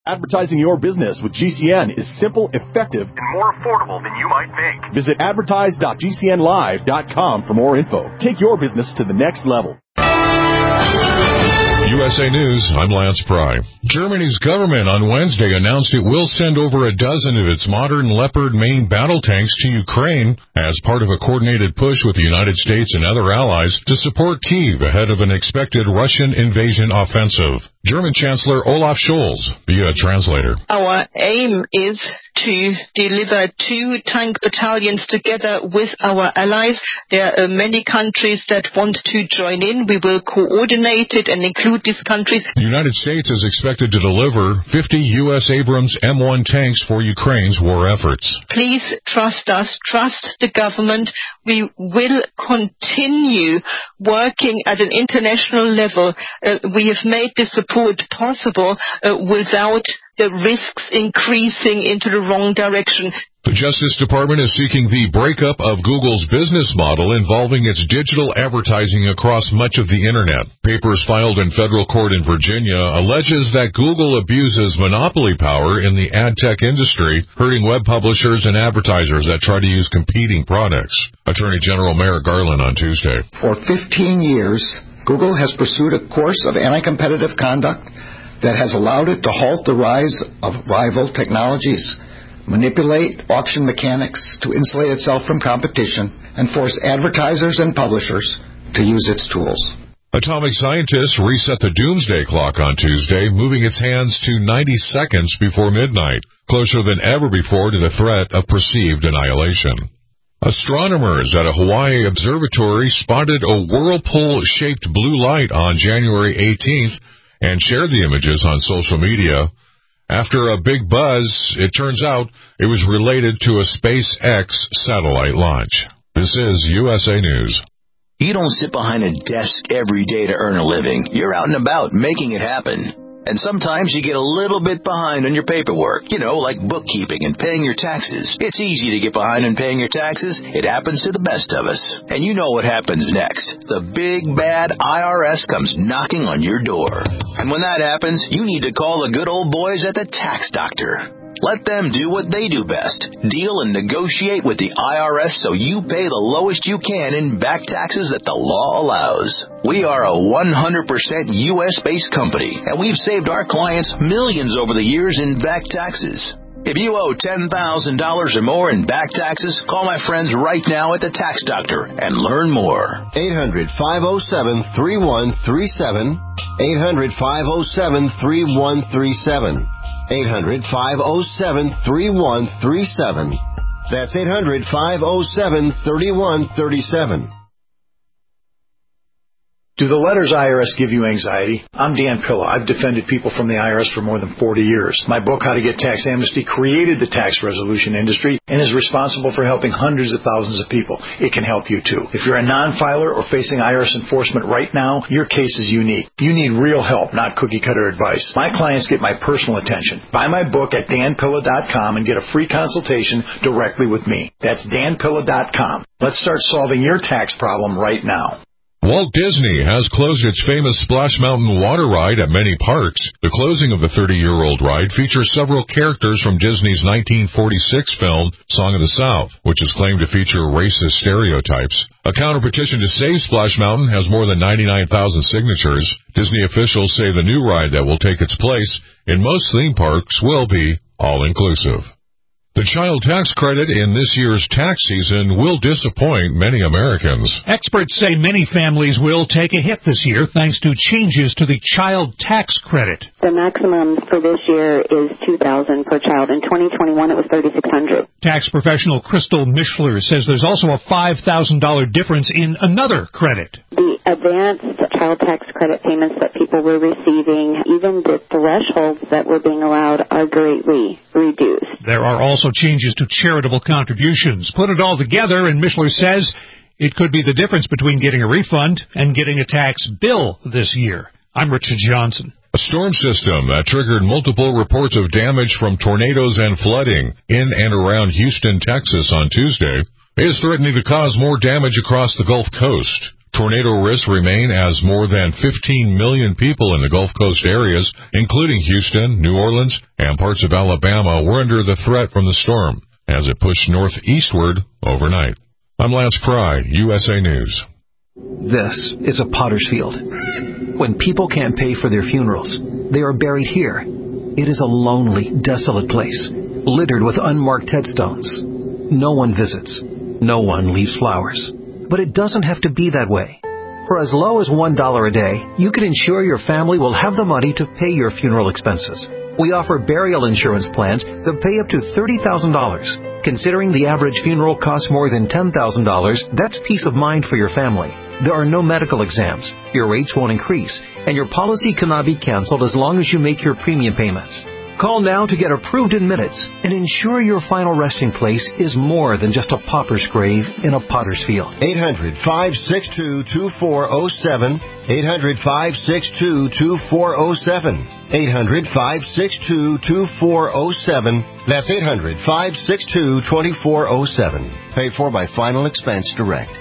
Advertising your business with GCN is simple, effective, and more affordable than you might think. Visit advertise.gcnlive.com for more info. Take your business to the next level. USA News, I'm Lance Pry. Germany's government on Wednesday announced it will send over a dozen of its modern Leopard main battle tanks to Ukraine as part of a coordinated push with the United States and other allies to support Kyiv ahead of an expected Russian invasion offensive. German Chancellor Olaf Scholz via translator. Our aim is to deliver 2 tank battalions together with our allies. There are many countries that want to join in. We will coordinate it and include these countries. The United States is expected to deliver 50 U.S. Abrams M1 tanks for Ukraine's war efforts. Please trust us. Trust the government. We will continue working at an international level. We have made this support possible without the risks increasing into the wrong direction. The Justice Department is seeking the breakup of Google's business model involving its digital advertising across much of the Internet. Papers filed in federal court in Virginia alleges that Google abuses monopoly power in the ad tech industry, hurting web publishers and advertisers that try to use competing products. Attorney General Merrick Garland on Tuesday. For 15 years, Google has pursued a course of anti-competitive conduct that has allowed it to halt the rise of rival technologies, manipulate auction mechanics to insulate itself from competition, and force advertisers and publishers to use its tools. Atomic scientists reset the doomsday clock on Tuesday, moving its hands to 90 seconds before midnight, closer than ever before to the threat of perceived annihilation. Astronomers at a Hawaii observatory spotted a whirlpool-shaped blue light on January 18th and shared the images on social media. After a big buzz, it turns out it was related to a SpaceX satellite launch. This is USA News. You don't sit behind a desk every day to earn a living. You're out and about making it happen. And sometimes you get a little bit behind on your paperwork, like bookkeeping and paying your taxes. It's easy to get behind on paying your taxes. It happens to the best of us. And you know what happens next. The big, bad IRS comes knocking on your door. And when that happens, you need to call the good old boys at the Tax Doctor. Let them do what they do best. Deal and negotiate with the IRS so you pay the lowest you can in back taxes that the law allows. We are a 100% U.S.-based company, and we've saved our clients millions over the years in back taxes. If you owe $10,000 or more in back taxes, call my friends right now at the Tax Doctor and learn more. 800-507-3137. 800-507-3137. 800-507-3137. That's 800-507-3137. Do the letters IRS give you anxiety? I'm Dan Pilla. I've defended people from the IRS for more than 40 years. My book, How to Get Tax Amnesty, created the tax resolution industry and is responsible for helping hundreds of thousands of people. It can help you too. If you're a non-filer or facing IRS enforcement right now, your case is unique. You need real help, not cookie-cutter advice. My clients get my personal attention. Buy my book at danpilla.com and get a free consultation directly with me. That's danpilla.com. Let's start solving your tax problem right now. Walt Disney has closed its famous Splash Mountain water ride at many parks. The closing of the 30-year-old ride features several characters from Disney's 1946 film, Song of the South, which is claimed to feature racist stereotypes. A counter-petition to save Splash Mountain has more than 99,000 signatures. Disney officials say the new ride that will take its place in most theme parks will be all-inclusive. The child tax credit in this year's tax season will disappoint many Americans. Experts say many families will take a hit this year thanks to changes to the child tax credit. The maximum for this year is $2,000 per child. In 2021, it was $3,600. Tax professional Crystal Mishler says there's also a $5,000 difference in another credit. The advanced child tax credit payments that people were receiving, even the thresholds that were being allowed, are greatly reduced. There are also changes to charitable contributions. Put it all together, and Mishler says it could be the difference between getting a refund and getting a tax bill this year. I'm Richard Johnson. A storm system that triggered multiple reports of damage from tornadoes and flooding in and around Houston, Texas on Tuesday is threatening to cause more damage across the Gulf Coast. Tornado risks remain as more than 15 million people in the Gulf Coast areas, including Houston, New Orleans, and parts of Alabama, were under the threat from the storm as it pushed northeastward overnight. I'm Lance Pry, USA News. This is a potter's field. When people can't pay for their funerals, they are buried here. It is a lonely, desolate place, littered with unmarked headstones. No one visits. No one leaves flowers. But it doesn't have to be that way. For as low as $1 a day, you can ensure your family will have the money to pay your funeral expenses. We offer burial insurance plans that pay up to $30,000. Considering the average funeral costs more than $10,000, that's peace of mind for your family. There are no medical exams, your rates won't increase, and your policy cannot be canceled as long as you make your premium payments. Call now to get approved in minutes and ensure your final resting place is more than just a pauper's grave in a potter's field. 800-562-2407. 800-562-2407. 800-562-2407. That's 800-562-2407. Paid for by Final Expense Direct.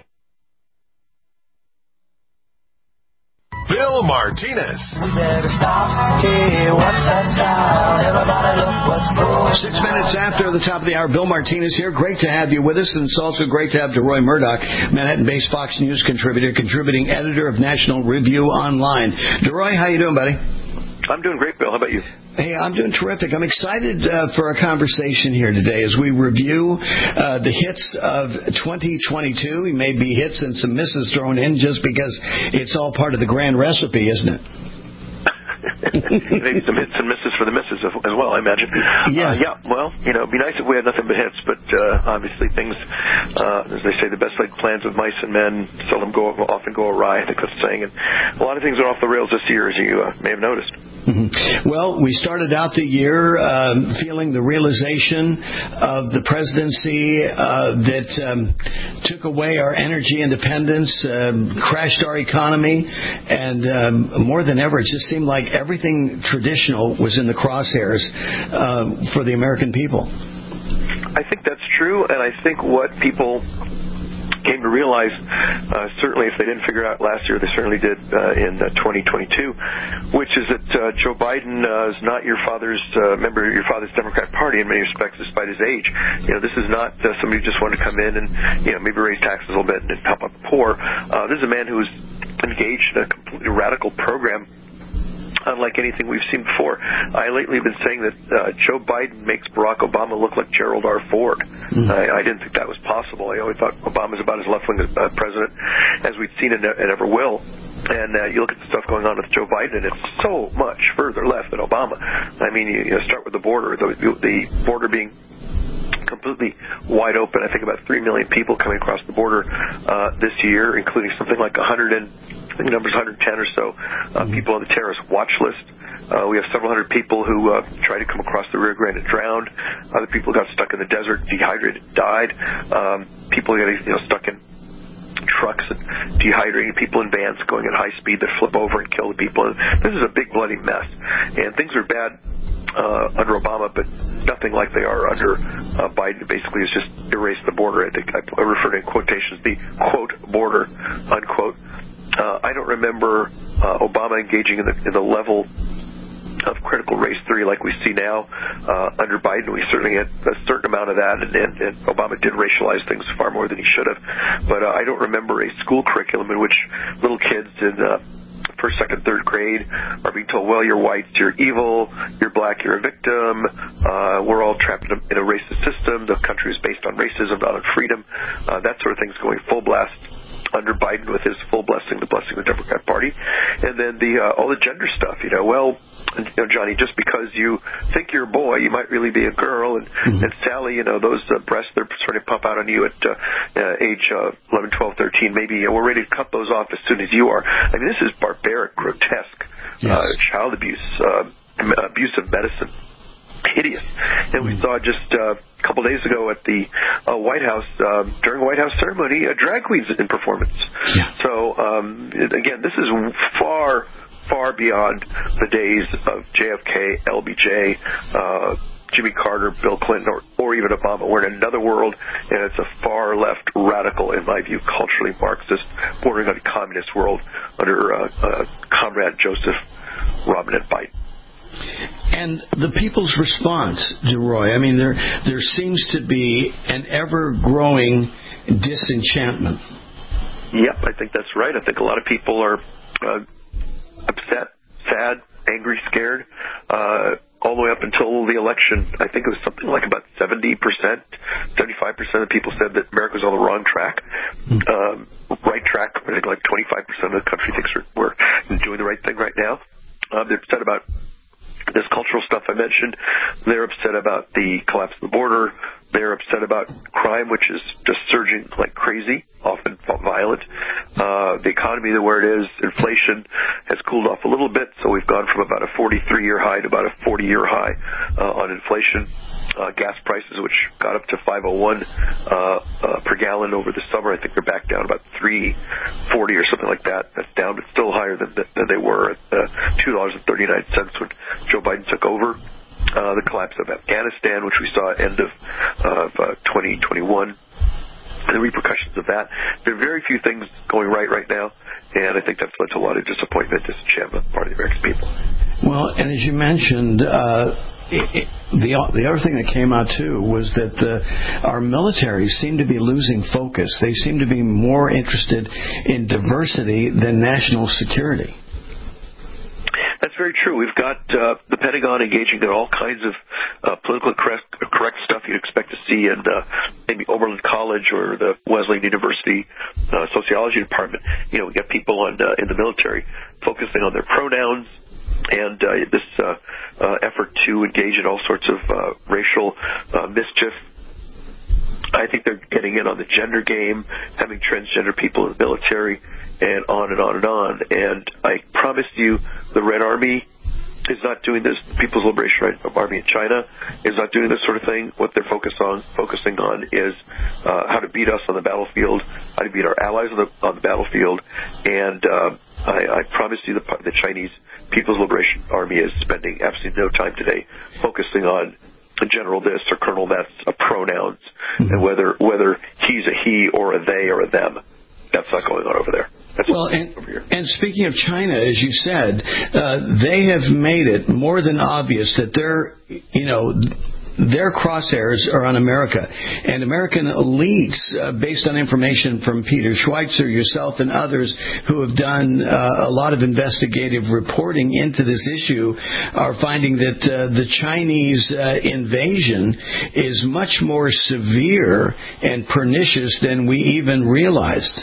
Bill Martinez. We better stop. Hey, what's that sound? Everybody look what's going 6 minutes after the top of the hour, Bill Martinez here. Great to have you with us, and it's also great to have DeRoy Murdoch, Manhattan-based Fox News contributor, contributing editor of National Review Online. DeRoy, how you doing, buddy? I'm doing great, Bill. How about you? Hey, I'm doing terrific. I'm excited for our conversation here today as we review the hits of 2022. We may be hits and some misses thrown in just because it's all part of the grand recipe, isn't it? Maybe some hits and misses for the misses as well, I imagine. Yeah. Well, it'd be nice if we had nothing but hits, but obviously things, as they say, the best laid plans of mice and men often go awry, I think that's the saying. And a lot of things are off the rails this year, as you may have noticed. Mm-hmm. Well, we started out the year feeling the realization of the presidency that took away our energy independence, crashed our economy, and more than ever, it just seemed like everything traditional was in the crosshairs for the American people. I think that's true, and I think what people came to realize, certainly if they didn't figure out last year, they certainly did in 2022, which is that Joe Biden is not your father's member of your father's Democrat Party in many respects, despite his age. This is not somebody who just wanted to come in and maybe raise taxes a little bit and help out the poor. This is a man who is engaged in a completely radical program, unlike anything we've seen before. I lately have been saying that Joe Biden makes Barack Obama look like Gerald R. Ford. Mm-hmm. I didn't think that was possible. I always thought Obama's about as left-wing president as we'd seen and ever will. And you look at the stuff going on with Joe Biden, and it's so much further left than Obama. I mean, you start with the border, the border being completely wide open. I think about 3 million people coming across the border this year, including something like 110 or so people on the terrorist watch list. We have several hundred people who tried to come across the Rio Grande and drowned. Other people got stuck in the desert, dehydrated, died. People got stuck in trucks and dehydrating, people in vans going at high speed that flip over and kill the people. And this is a big bloody mess. And things are bad under Obama, but nothing like they are under Biden. Basically, it's just erased the border. I think I refer to in quotations the quote border unquote. I don't remember Obama engaging in the level of critical race theory like we see now under Biden. We certainly had a certain amount of that, and Obama did racialize things far more than he should have. But I don't remember a school curriculum in which little kids in first, second, third grade are being told, well, you're white, you're evil, you're black, you're a victim, we're all trapped in a racist system, the country is based on racism, not on freedom. That sort of thing's going full blast under Biden with his full blessing, the blessing of the Democrat Party. And then all the gender stuff, Johnny, just because you think you're a boy, you might really be a girl. And, and Sally, those breasts, they're starting to pop out on you at age 11, 12, 13. Maybe we're ready to cut those off as soon as you are. I mean, this is barbaric, grotesque, child abuse, abuse of medicine. Hideous. And we saw just a couple days ago at the White House, during a White House ceremony, drag queens in performance. Yeah. So, again, this is far, far beyond the days of JFK, LBJ, Jimmy Carter, Bill Clinton, or even Obama. We're in another world, and it's a far left, radical, in my view, culturally Marxist, bordering on a communist world under Comrade Joseph Robinette Biden. And the people's response, DeRoy, I mean, there seems to be an ever-growing disenchantment. Yep, I think that's right. I think a lot of people are upset, sad, angry, scared, all the way up until the election. I think it was something like about 70%, 75% of people said that America was on the wrong track. Right track, I think like 25% of the country thinks we're doing the right thing right now. They're upset about this cultural stuff I mentioned. They're upset about the collapse of the border. They're upset about crime, which is just surging like crazy, often violent. The economy, where it is, inflation has cooled off a little bit, so we've gone from about a 43-year high to about a 40-year high on inflation. Gas prices, which got up to $5.01 per gallon over the summer, I think they're back down about $3.40 or something like that. That's down, but still higher than they were at $2.39 when Joe Biden took over. The collapse of Afghanistan, which we saw at the end of 2021, and the repercussions of that. There are very few things going right now, and I think that's led to a lot of disappointment, disenchantment on the part of the American people. Well, and as you mentioned, the other thing that came out, too, was that our military seemed to be losing focus. They seem to be more interested in diversity than national security. That's very true. We've got the Pentagon engaging in all kinds of politically correct stuff you'd expect to see in maybe Oberlin College or the Wesleyan University sociology department. We got people in the military focusing on their pronouns and this effort to engage in all sorts of racial mischief. I think they're getting in on the gender game, having transgender people in the military, and on and on and on. And I promise you, the Red Army is not doing this. The People's Liberation Army in China is not doing this sort of thing. What they're focusing on is how to beat us on the battlefield, how to beat our allies on the battlefield. And I promise you, the Chinese People's Liberation Army is spending absolutely no time today focusing on general this or colonel that's pronouns, and whether he's a he or a they or a them. That's not going on over there. That's over here. And speaking of China, as you said, they have made it more than obvious that their crosshairs are on America. And American elites, based on information from Peter Schweitzer, yourself, and others who have done a lot of investigative reporting into this issue, are finding that the Chinese invasion is much more severe and pernicious than we even realized.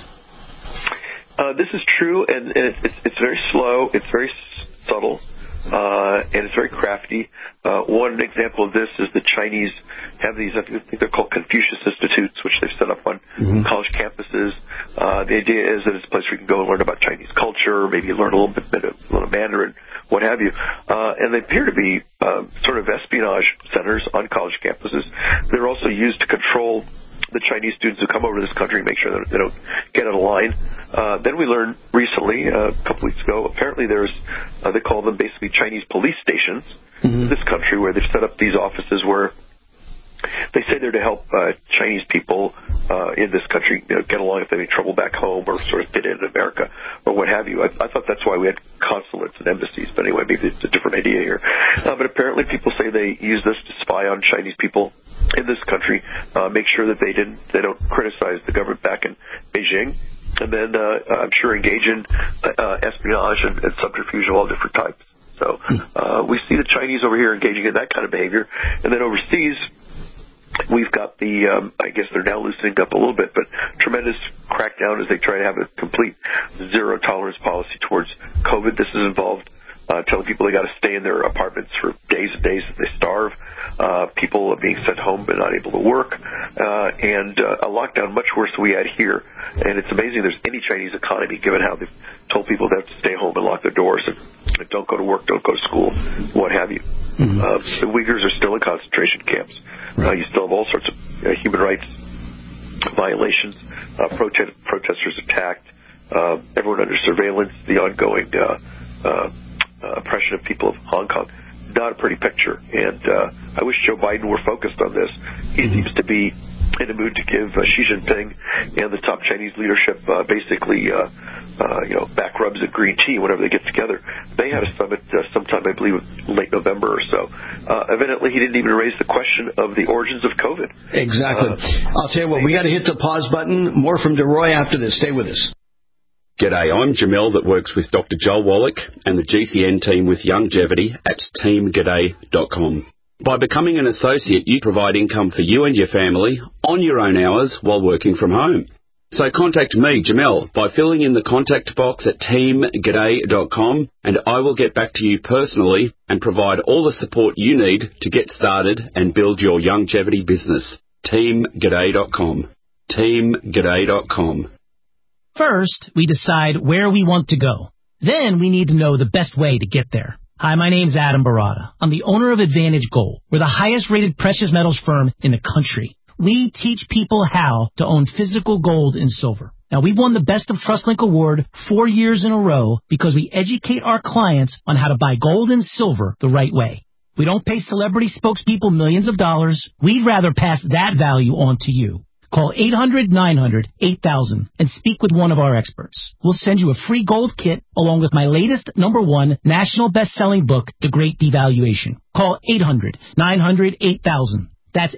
This is true, and it's very slow, it's very subtle. And it's very crafty. One example of this is the Chinese have these, I think they're called Confucius Institutes, which they've set up on college campuses. The idea is that it's a place where you can go and learn about Chinese culture, maybe learn a little of Mandarin, what have you. And they appear to be sort of espionage centers on college campuses. They're also used to control the Chinese students who come over to this country and make sure that they don't get out of line. Then we learned recently, a couple weeks ago, apparently there's, they call them basically Chinese police stations in this country, where they've set up these offices where they say they're to help Chinese people in this country get along if they have any trouble back home or sort of fit in America or what have you. I thought that's why we had consulates and embassies, but anyway, maybe it's a different idea here. But apparently people say they use this to spy on Chinese people in this country, make sure that they don't criticize the government back in Beijing, and then I'm sure engage in espionage and subterfuge of all different types. So we see the Chinese over here engaging in that kind of behavior, and then overseas we've got the, I guess they're now loosening up a little bit, but tremendous crackdown as they try to have a complete zero tolerance policy towards COVID. This is involved telling people they got to stay in their apartments for days and days if they starve. People are being sent home but not able to work, and a lockdown much worse than we had here. And it's amazing there's any Chinese economy, given how they've told people they have to stay home and lock their doors and don't go to work, don't go to school, what have you. The Uyghurs are still in concentration camps. You still have all sorts of human rights violations, protesters attacked, everyone under surveillance, the ongoing oppression of people of Hong Kong. not a pretty picture. And I wish Joe Biden were focused on this. He seems to be in a mood to give Xi Jinping and the top Chinese leadership basically back rubs of green tea whenever they get together. They had a summit sometime, I believe, late November or so. Evidently, he didn't even raise the question of the origins of COVID. Exactly. I'll tell you what, we got to hit the pause button. More from DeRoy after this. Stay with us. G'day, I'm Jamel that works with Dr. Joel Wallach and the GCN team with Youngevity at teamg'day.com. By becoming an associate, you provide income for you and your family on your own hours while working from home. So contact me, Jamel, by filling in the contact box at teamg'day.com, and I will get back to you personally and provide all the support you need to get started and build your Youngevity business. teamg'day.com. teamg'day.com. First, we decide where we want to go. Then we need to know the best way to get there. Hi, my name's Adam Barada. I'm the owner of Advantage Gold. We're the highest-rated precious metals firm in the country. We teach people how to own physical gold and silver. Now, we've won the Best of TrustLink Award 4 years in a row because we educate our clients on how to buy gold and silver the right way. We don't pay celebrity spokespeople millions of dollars. We'd rather pass that value on to you. Call 800-900-8000 and speak with one of our experts. We'll send you a free gold kit along with my latest #1 national best-selling book, The Great Devaluation. Call 800-900-8000. That's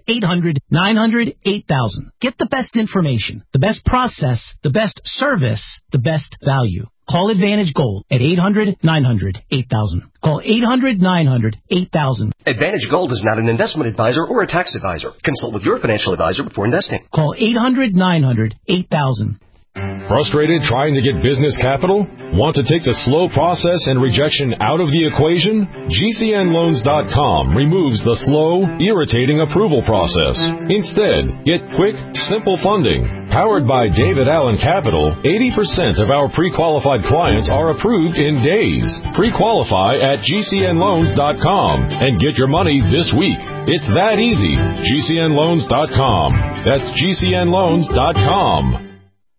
800-900-8000. Get the best information, the best process, the best service, the best value. Call Advantage Gold at 800-900-8000. Call 800-900-8000. Advantage Gold is not an investment advisor or a tax advisor. Consult with your financial advisor before investing. Call 800-900-8000. Frustrated trying to get business capital? Want to take the slow process and rejection out of the equation? GCNloans.com removes the slow, irritating approval process. Instead, get quick, simple funding. Powered by David Allen Capital, 80% of our pre-qualified clients are approved in days. Pre-qualify at GCNloans.com and get your money this week. It's that easy. GCNloans.com. That's GCNloans.com.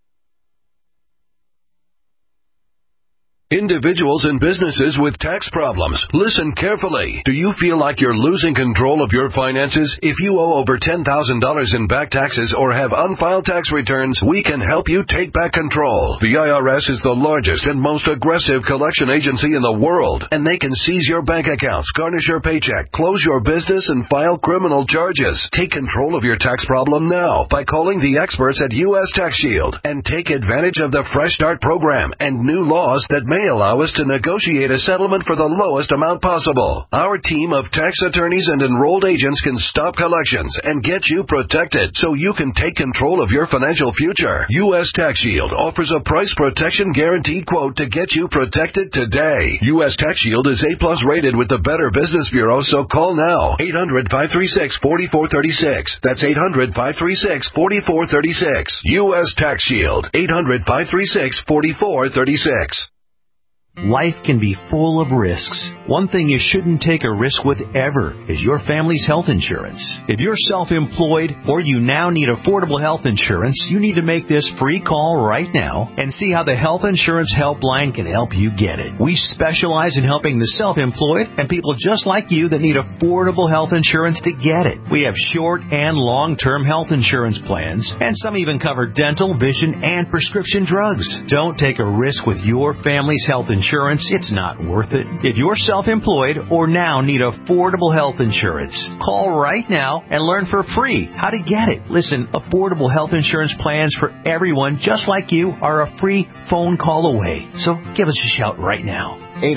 Individuals and businesses with tax problems, listen carefully. Do you feel like you're losing control of your finances? If you owe over $10,000 in back taxes or have unfiled tax returns, we can help you take back control. The IRS is the largest and most aggressive collection agency in the world, and they can seize your bank accounts, garnish your paycheck, close your business, and file criminal charges. Take control of your tax problem now by calling the experts at U.S. Tax Shield and take advantage of the Fresh Start program and new laws that may allow us to negotiate a settlement for the lowest amount possible. Our team of tax attorneys and enrolled agents can stop collections and get you protected so you can take control of your financial future. U.S. Tax Shield offers a price protection guaranteed quote to get you protected today. U.S. Tax Shield is A+ rated with the Better Business Bureau, so call now. 800-536-4436. That's 800-536-4436. U.S. Tax Shield. 800-536-4436. Life can be full of risks. One thing you shouldn't take a risk with ever is your family's health insurance. If you're self-employed or you now need affordable health insurance, you need to make this free call right now and see how the Health Insurance Helpline can help you get it. We specialize in helping the self-employed and people just like you that need affordable health insurance to get it. We have short and long-term health insurance plans, and some even cover dental, vision, and prescription drugs. Don't take a risk with your family's health insurance. It's not worth it. If you're self-employed or now need affordable health insurance, call right now and learn for free how to get it. Listen, affordable health insurance plans for everyone just like you are a free phone call away. So give us a shout right now.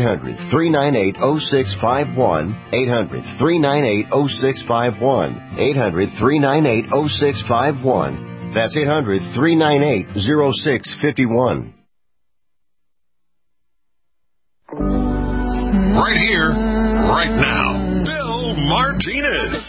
800-398-0651. 800-398-0651. 800-398-0651. That's 800-398-0651. Right here, right now, Bill Martinez.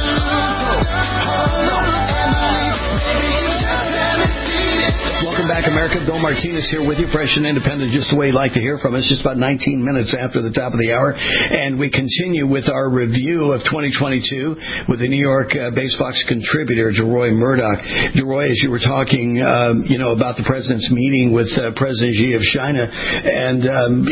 Welcome back, America. Bill Martinez here with you, fresh and independent, just the way you like to hear from us, just about 19 minutes after the top of the hour. And we continue with our review of 2022 with the New York-based Fox contributor, Jeroy Murdoch. Jeroy, as you were talking, about the president's meeting with President Xi of China, and,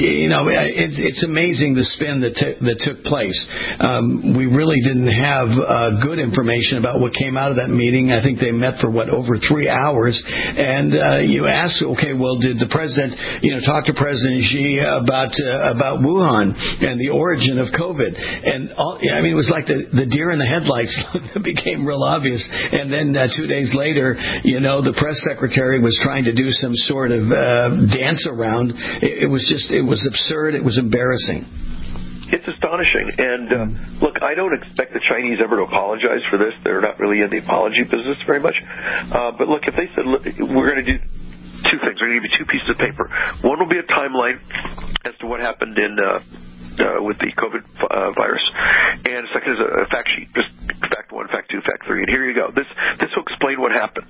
it's amazing the spin that took place. We really didn't have good information about what came out of that meeting. I think they met for, over 3 hours. And you ask, okay, well, did the president, talk to President Xi about Wuhan and the origin of COVID? And it was like the deer in the headlights became real obvious. And then 2 days later, the press secretary was trying to do some sort of dance around. It was absurd. It was embarrassing. It's astonishing. And look, I don't expect the Chinese ever to apologize for this. They're not really in the apology business very much. But look, if they said, look, we're going to do two things. We're going to give you two pieces of paper. One will be a timeline as to what happened with the COVID virus. And second is a fact sheet, just fact 1, fact 2, fact 3. And here you go. This will explain what happened.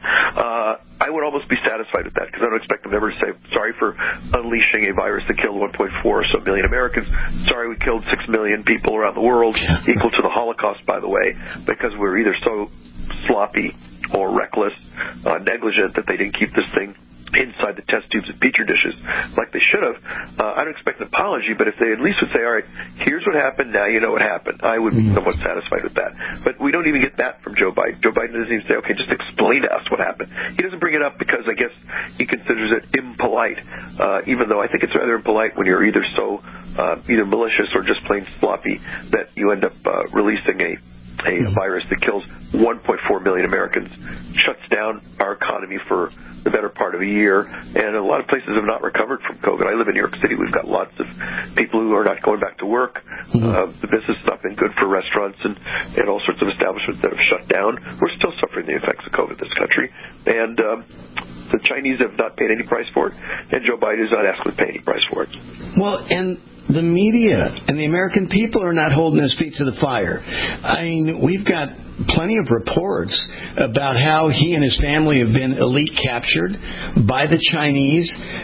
I would almost be satisfied with that because I don't expect them ever to say, sorry for unleashing a virus that killed 1.4 or so million Americans. Sorry we killed 6 million people around the world, equal to the Holocaust, by the way, because we're either so sloppy or reckless, negligent that they didn't keep this thing inside the test tubes and petri dishes like they should have. I don't expect an apology, but if they at least would say, all right, here's what happened, now you know what happened, I would be somewhat satisfied with that. But we don't even get that from Joe Biden. Joe Biden doesn't even say, okay, just explain to us what happened. He doesn't bring it up because I guess he considers it impolite, even though I think it's rather impolite when you're either so either malicious or just plain sloppy that you end up releasing a virus that kills 1.4 million Americans, shuts down our economy for the better part of a year, and a lot of places have not recovered from COVID. I live in New York City. We've got lots of people who are not going back to work. The business has not been good for restaurants and all sorts of establishments that have shut down. We're still suffering the effects of COVID in this country, and the Chinese have not paid any price for it, and Joe Biden is not asking to pay any price for it. Well, and the media and the American people are not holding his feet to the fire. I mean, we've got plenty of reports about how he and his family have been elite captured by the Chinese.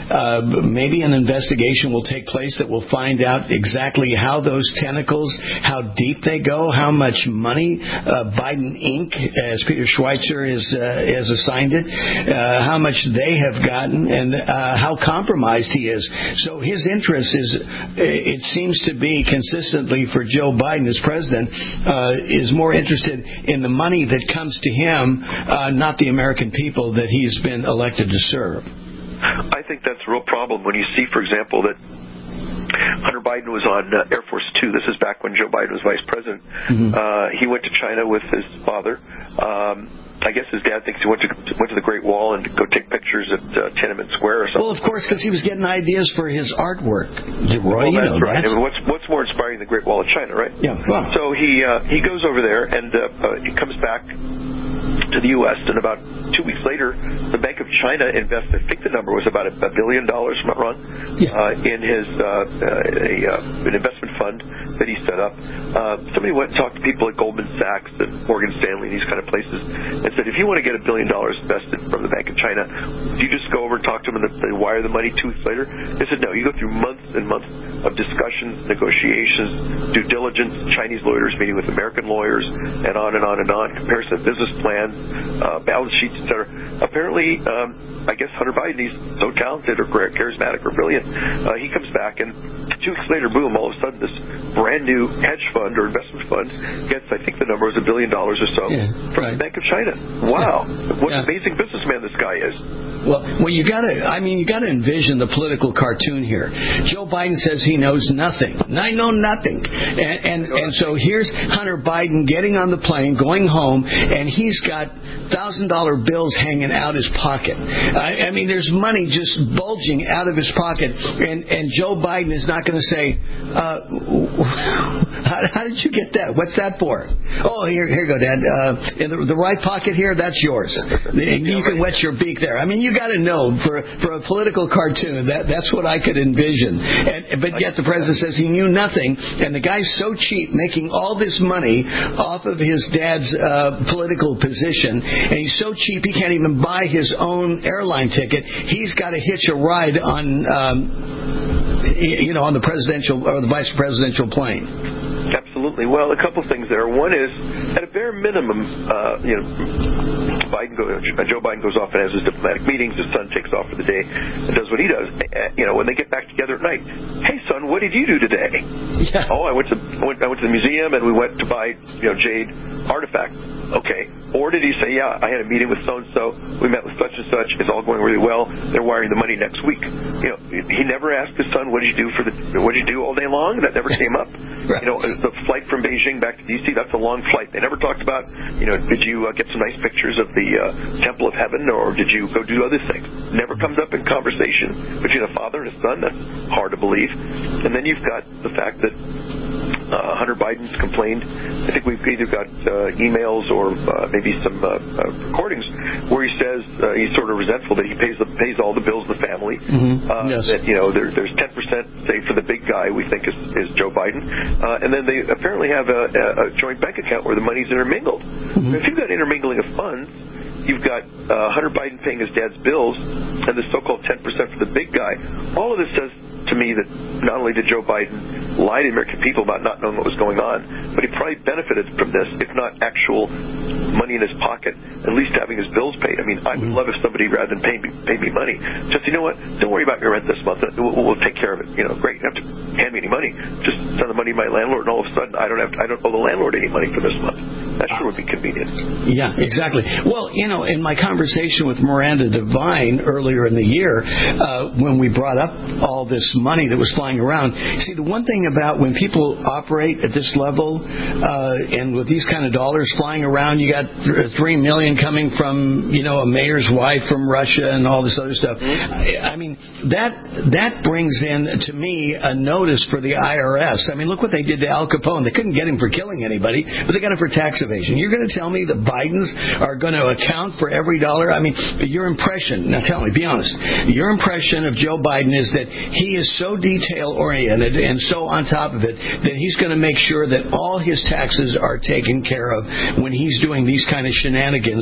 Maybe an investigation will take place that will find out exactly how those tentacles, how deep they go, how much money Biden Inc., as Peter Schweitzer has assigned it, how much they have gotten, and how compromised he is. So his interest is, it seems to be consistently for Joe Biden as president, is more interested in the money that comes to him, not the American people that he's been elected to serve. I think that's a real problem when you see, for example, that Hunter Biden was on Air Force Two. This is back when Joe Biden was vice president. He went to China with his father. I guess his dad thinks he went to the Great Wall and to go take pictures at Tiananmen Square or something. Well, of course, because he was getting ideas for his artwork. Roy, well, that's right. I mean, what's more inspiring than the Great Wall of China, right? Yeah. Well. So he goes over there and he comes back to the U.S. and about 2 weeks later, the Bank of China invests, I think the number was about $1 billion, if I'm not wrong, in his an investment fund that he set up. Somebody went and talked to people at Goldman Sachs and Morgan Stanley, these kind of places, and said, if you want to get $1 billion invested from the Bank of China, do you just go over and talk to them and they wire the money 2 weeks later? They said, no, you go through months and months of discussions, negotiations, due diligence, Chinese lawyers meeting with American lawyers, and on and on and on, comparison of business plans, balance sheets, etc. Apparently, I guess Hunter Biden, he's so talented or charismatic or brilliant, he comes back and 2 weeks later, boom, all of a sudden this brand new hedge fund or investment fund gets, I think the number was $1 billion or so from the Bank of China. Wow. What an amazing businessman this guy is. Well, you gotta envision the political cartoon here. Joe Biden says he knows nothing. I know nothing. And so here's Hunter Biden getting on the plane, going home, and he's got $1,000 bills hanging out his pocket. I mean, there's money just bulging out of his pocket, and Joe Biden is not going to say, how did you get that? What's that for? Oh, here you go, Dad. In the right pocket here, that's yours. You can wet your beak there. I mean, you got to know for a political cartoon that's what I could envision. But yet the president says he knew nothing, and the guy's so cheap, making all this money off of his dad's political position, and he's so cheap he can't even buy his own airline ticket. He's got to hitch a ride on the presidential or the vice presidential plane. Absolutely. Well, a couple things there. One is, at a bare minimum, Joe Biden goes off and has his diplomatic meetings. His son takes off for the day and does what he does. When they get back together at night, hey son, what did you do today? Yeah. Oh, I went to the museum and we went to buy jade artifacts. Okay. Or did he say, yeah, I had a meeting with so-and-so, we met with such and such, it's all going really well, they're wiring the money next week. He never asked his son, what did you do all day long? That never came up. Right. The flight from Beijing back to D.C., that's a long flight. They never talked about, did you get some nice pictures of the Temple of Heaven, or did you go do other things? Never comes up in conversation between a father and a son. That's hard to believe. And then you've got the fact that Hunter Biden's complained. I think we've either got emails or maybe some recordings where he says he's sort of resentful that he pays all the bills of the family. Mm-hmm. Yes. That there's 10%, say, for the big guy we think is Joe Biden, and then they apparently have a joint bank account where the money's intermingled. Mm-hmm. If you've got intermingling of funds, you've got Hunter Biden paying his dad's bills and the so-called 10% for the big guy. All of this says to me that not only did Joe Biden lie to the American people about not knowing what was going on, but he probably benefited from this, if not actual money in his pocket, at least having his bills paid. I mean, I would love if somebody, rather than pay me money, just, you know what, don't worry about your rent this month. We'll take care of it. Great, you don't have to hand me any money. Just send the money to my landlord, and all of a sudden I don't owe the landlord any money for this month. That sure would be convenient. Yeah, exactly. Well, in my conversation with Miranda Devine earlier in the year, when we brought up all this money that was flying around, see, the one thing about when people operate at this level, and with these kind of dollars flying around, you got $3 million coming from, a mayor's wife from Russia and all this other stuff. I mean, that brings in, to me, a notice for the IRS. I mean, look what they did to Al Capone. They couldn't get him for killing anybody, but they got him for tax evasion. You're going to tell me the Bidens are going to account for every dollar? I mean, your impression, now tell me, be honest, your impression of Joe Biden is that he is so detail-oriented and so on top of it that he's going to make sure that all his taxes are taken care of when he's doing these kind of shenanigans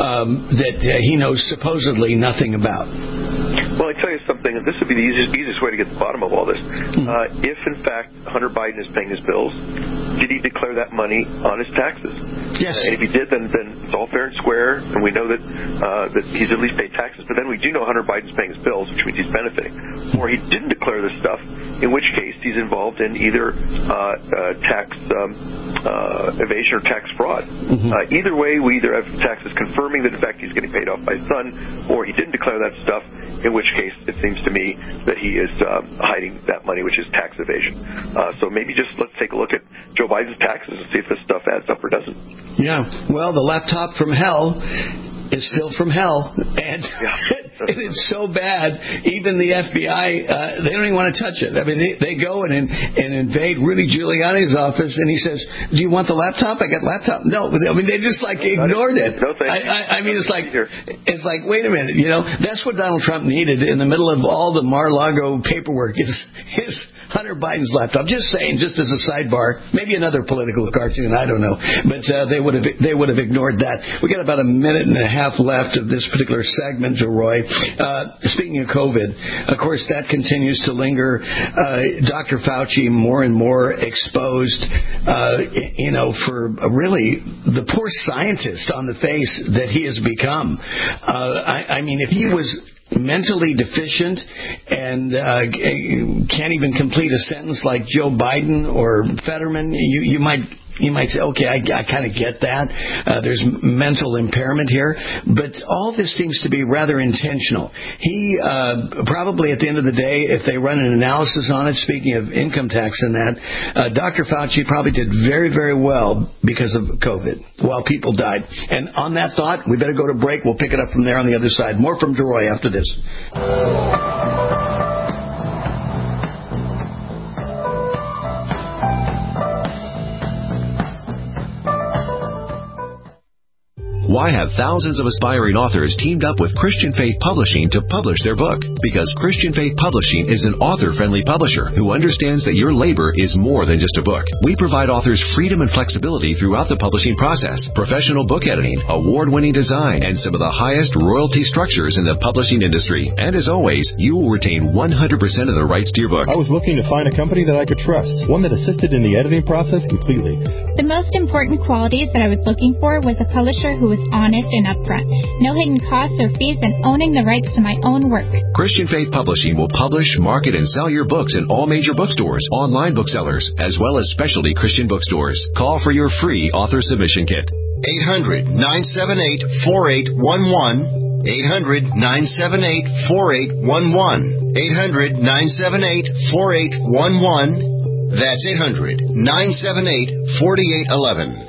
that he knows supposedly nothing about. Well, I tell you something, and this would be the easiest way to get to the bottom of all this. If, in fact, Hunter Biden is paying his bills, did he declare that money on his taxes? Yes. And if he did, then it's all fair and square, and we know that he's at least paid taxes. But then we do know Hunter Biden's paying his bills, which means he's benefiting. Or he didn't declare this stuff, in which case he's involved in either tax evasion or tax fraud. Mm-hmm. Either way, we either have taxes confirming that, in fact, he's getting paid off by his son, or he didn't declare that stuff, in which case it seems to me that he is hiding that money, which is tax evasion. So maybe just let's take a look at Joe Biden's taxes and see if this stuff adds up or doesn't. Yeah. Well, the laptop from hell is still from hell, and it's so bad. Even the FBI, they don't even want to touch it. I mean, they go and invade Rudy Giuliani's office, and he says, "Do you want the laptop? I got laptop." No, I mean they just ignored it. No, thank you. I mean, it's like wait a minute, that's what Donald Trump needed in the middle of all the Mar-a-Lago paperwork is Hunter Biden's laptop. Just saying, just as a sidebar, maybe another political cartoon, I don't know, but they would have ignored that. We got about a minute and a half left of this particular segment, Roy. Speaking of COVID, of course, that continues to linger. Dr. Fauci more and more exposed, for really the poor scientist on the face that he has become. I mean, if he was mentally deficient and can't even complete a sentence like Joe Biden or Fetterman, you might say, okay, I kind of get that. There's mental impairment here. But all this seems to be rather intentional. He probably at the end of the day, if they run an analysis on it, speaking of income tax and that, Dr. Fauci probably did very, very well because of COVID while people died. And on that thought, we better go to break. We'll pick it up from there on the other side. More from DeRoy after this. Why I have thousands of aspiring authors teamed up with Christian Faith Publishing to publish their book, because Christian Faith Publishing is an author-friendly publisher who understands that your labor is more than just a book. We provide authors freedom and flexibility throughout the publishing process, professional book editing, award-winning design, and some of the highest royalty structures in the publishing industry. And as always, you will retain 100% of the rights to your book. I was looking to find a company that I could trust, one that assisted in the editing process completely. The most important qualities that I was looking for was a publisher who was honest and upfront, no hidden costs or fees, and owning the rights to my own work. Christian Faith Publishing will publish, market, and sell your books in all major bookstores, online booksellers, as well as specialty Christian bookstores. Call for your free author submission kit. 800-978-4811. 800-978-4811. 800-978-4811. That's 800-978-4811.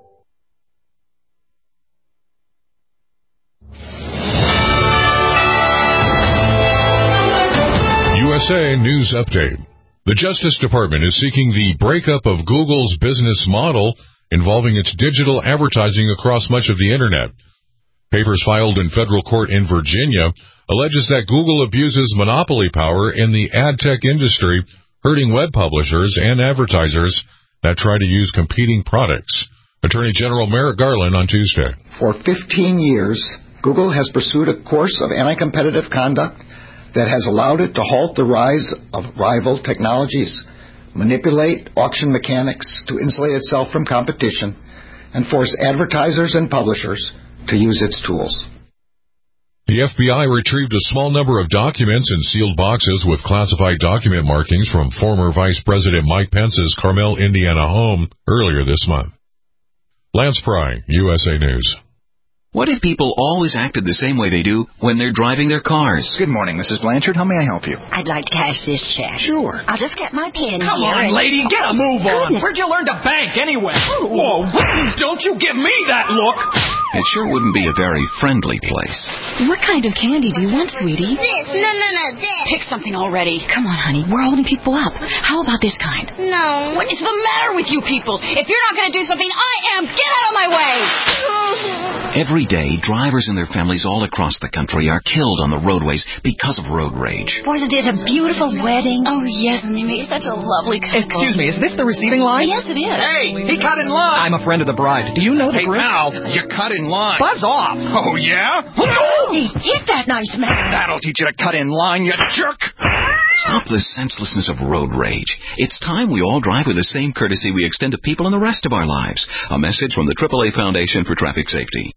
USA News Update. The Justice Department is seeking the breakup of Google's business model involving its digital advertising across much of the Internet. Papers filed in federal court in Virginia alleges that Google abuses monopoly power in the ad tech industry, hurting web publishers and advertisers that try to use competing products. Attorney General Merrick Garland on Tuesday. For 15 years, Google has pursued a course of anti-competitive conduct that has allowed it to halt the rise of rival technologies, manipulate auction mechanics to insulate itself from competition, and force advertisers and publishers to use its tools. The FBI retrieved a small number of documents in sealed boxes with classified document markings from former Vice President Mike Pence's Carmel, Indiana home earlier this month. Lance Pry, USA News. What if people always acted the same way they do when they're driving their cars? Good morning, Mrs. Blanchard. How may I help you? I'd like to cash this check. Sure. I'll just get my pen Come here. on, lady. Get a move on. Goodness. Where'd you learn to bank anyway? Whoa, don't you give me that look. It sure wouldn't be a very friendly place. What kind of candy do you want, sweetie? This. No, this. Pick something already. Come on, honey. We're holding people up. How about this kind? No. What is the matter with you people? If you're not going to do something, I am. Get out of my way. Every day, drivers and their families all across the country are killed on the roadways because of road rage. Wasn't it a beautiful wedding? Oh, yes, and they made such a lovely couple. Excuse me, is this the receiving line? Yes, it is. Hey, he cut in line. I'm a friend of the bride. Do you know the group? Hey, pal, you cut in line. Buzz off. Oh, yeah? Hey, hit that nice man. That'll teach you to cut in line, you jerk. Stop the senselessness of road rage. It's time we all drive with the same courtesy we extend to people in the rest of our lives. A message from the AAA Foundation for Traffic Safety.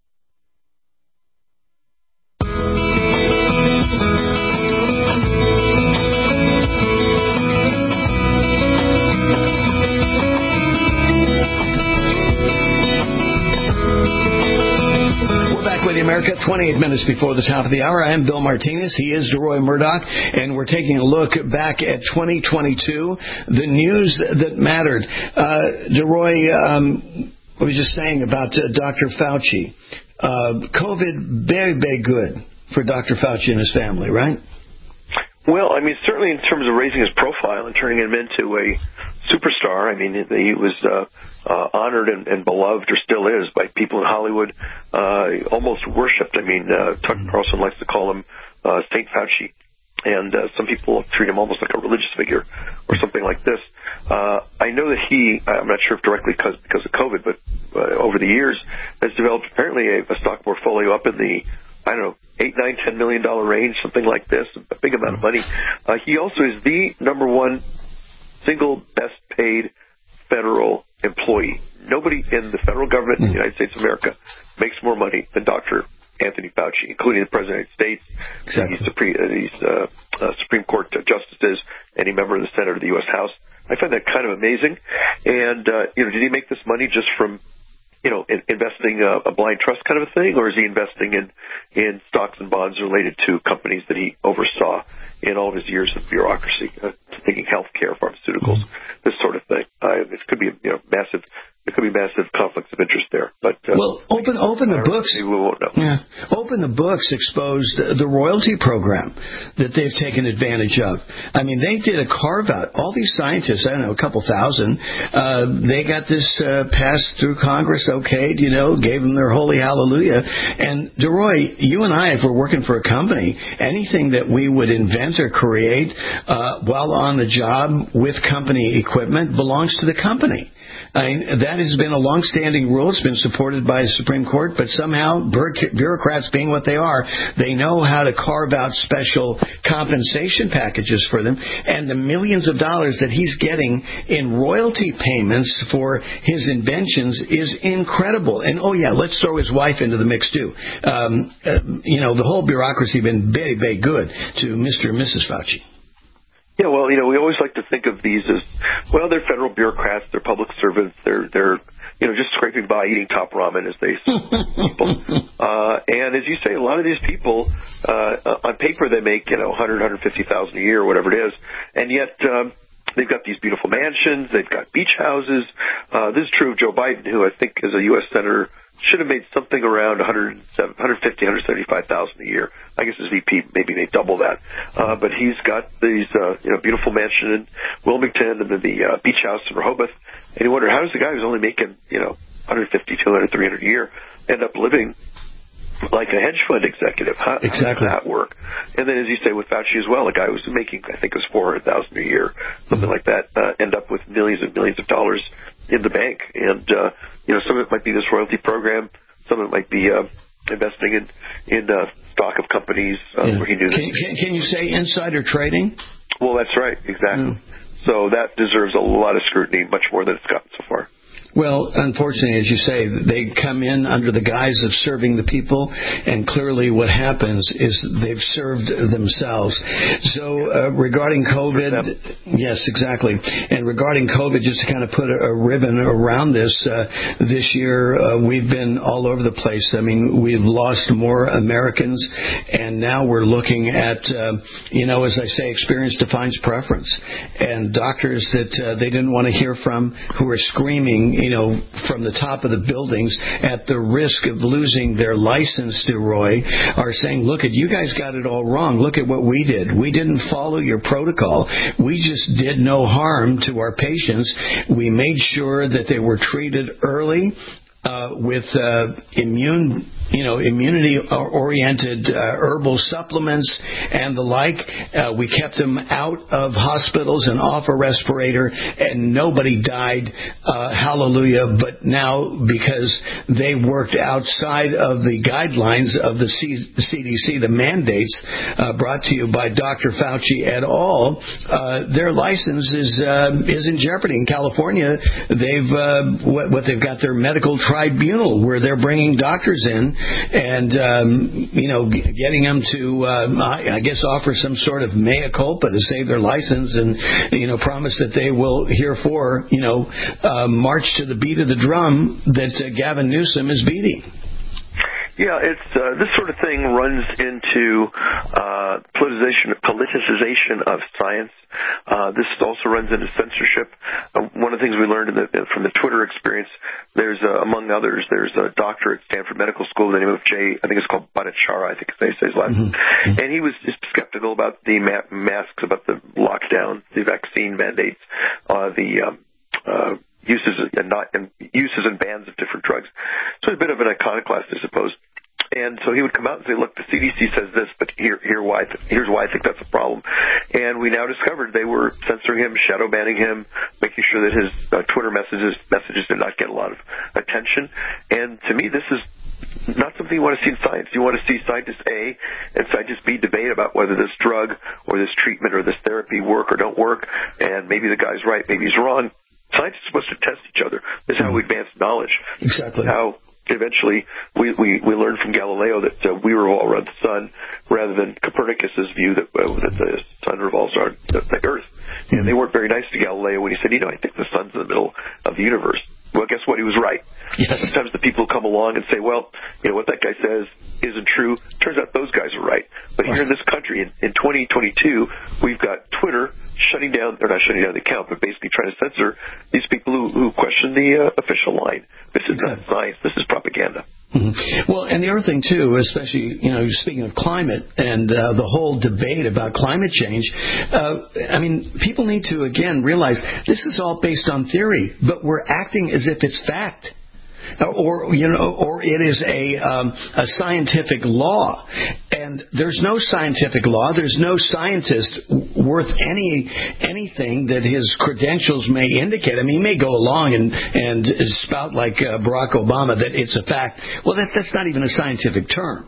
America, 28 minutes before the top of the hour. I am Bill Martinez. He is DeRoy Murdoch, and we're taking a look back at 2022, the news that mattered. DeRoy, I was just saying about Dr. Fauci. COVID, very, very good for Dr. Fauci and his family, right? Well, I mean, certainly in terms of raising his profile and turning him into a superstar. I mean, he was honored and beloved, or still is, by people in Hollywood, almost worshipped. I mean, Tucker Carlson likes to call him Saint Fauci, and some people treat him almost like a religious figure or something like this. I know that I'm not sure if directly because of COVID, but over the years has developed apparently a stock portfolio up in the, I don't know, $8, $9, $10 million range, something like this, a big amount of money. He also is the number one single best paid federal employee. Nobody in the federal government in the United States of America makes more money than Dr. Anthony Fauci, including the President of the United States, exactly. These Supreme Court justices, any member of the Senate or the U.S. House. I find that kind of amazing. And, did he make this money just from, investing a blind trust kind of a thing, or is he investing in stocks and bonds related to companies that he oversaw in all of his years of bureaucracy, thinking healthcare, pharmaceuticals, this sort of thing? It could be massive. There could be massive conflicts of interest there. But well, open the books. We won't know. Yeah, open opened the books, exposed the royalty program that they've taken advantage of. I mean, they did a carve-out. All these scientists, I don't know, a couple thousand, they got this passed through Congress, okayed, gave them their holy hallelujah. And, DeRoy, you and I, if we're working for a company, anything that we would invent or create while on the job with company equipment belongs to the company. I mean, that has been a long-standing rule. It's been supported by the Supreme Court, but somehow bureaucrats being what they are, they know how to carve out special compensation packages for them. And the millions of dollars that he's getting in royalty payments for his inventions is incredible. And, let's throw his wife into the mix, too. The whole bureaucracy has been very, very good to Mr. and Mrs. Fauci. Yeah, well, we always like to think of these as, they're federal bureaucrats, they're public servants, they're just scraping by eating top ramen as they people. And as you say, a lot of these people, on paper, they make, $150,000 a year or whatever it is, and yet they've got these beautiful mansions, they've got beach houses. This is true of Joe Biden, who I think is a U.S. senator should have made something around $150,000, $175,000 a year. I guess his VP maybe made double that. But he's got these, beautiful mansion in Wilmington and then the beach house in Rehoboth. And you wonder, how does the guy who's only making, $150, $200, $300 a year end up living like a hedge fund executive? How does that work? And then, as you say, with Fauci as well, a guy who's making, I think it was $400,000 a year, something like that, end up with millions and millions of dollars in the bank. And, some of it might be this royalty program. Some of it might be investing in stock of companies where he knew that. Can you say insider trading? Well, that's right. Exactly. So that deserves a lot of scrutiny, much more than it's gotten so far. Well, unfortunately, as you say, they come in under the guise of serving the people, and clearly what happens is they've served themselves. So regarding COVID, yes, exactly. And regarding COVID, just to kind of put a ribbon around this year, we've been all over the place. I mean, we've lost more Americans, and now we're looking at, as I say, experience defines preference. And doctors that they didn't want to hear from, who are screaming, from the top of the buildings at the risk of losing their license, DeRoy, are saying, look, you guys got it all wrong. Look at what we did. We didn't follow your protocol. We just did no harm to our patients. We made sure that they were treated early with immunity-oriented herbal supplements and the like. We kept them out of hospitals and off a respirator, and nobody died, hallelujah. But now, because they worked outside of the guidelines of the CDC, the mandates brought to you by Dr. Fauci et al., their license is in jeopardy. In California, they've got their medical tribunal where they're bringing doctors in and, getting them to, I guess, offer some sort of mea culpa to save their license and, promise that they will herefore, march to the beat of the drum that Gavin Newsom is beating. Yeah, it's this sort of thing runs into politicization of science. This also runs into censorship. One of the things we learned from the Twitter experience, there's among others, there's a doctor at Stanford Medical School, the name of Jay, I think it's called Bhattacharya, I think they say his last name. And he was just skeptical about the masks, about the lockdown, the vaccine mandates, the uses and bans of different drugs. So a bit of an iconoclast, I suppose. And so he would come out and say, look, the CDC says this, but here's why I think that's a problem. And we now discovered they were censoring him, shadow banning him, making sure that his Twitter messages did not get a lot of attention. And to me, this is not something you want to see in science. You want to see scientist A and scientist B debate about whether this drug or this treatment or this therapy work or don't work, and maybe the guy's right, maybe he's wrong. Science is supposed to test each other. This is how we advance knowledge. Exactly. How eventually we learned from Galileo that we revolve around the sun rather than Copernicus's view that the sun revolves around the Earth. And they weren't very nice to Galileo when he said, I think the sun's in the middle of the universe. Well, guess what? He was right. Yes. Sometimes the people come along and say, well, what that guy says isn't true. Turns out those guys are right. But here in this country, in 2022, we've got Twitter shutting down, or not shutting down the account, but basically trying to censor these people who question the official line. This is not science. This is propaganda. Mm-hmm. Well, and the other thing, too, especially, speaking of climate and the whole debate about climate change, people need to, again, realize this is all based on theory, but we're acting as if it's fact. Or it is a scientific law, and there's no scientific law. There's no scientist worth anything that his credentials may indicate. I mean, he may go along and spout like Barack Obama that it's a fact. Well, that's not even a scientific term.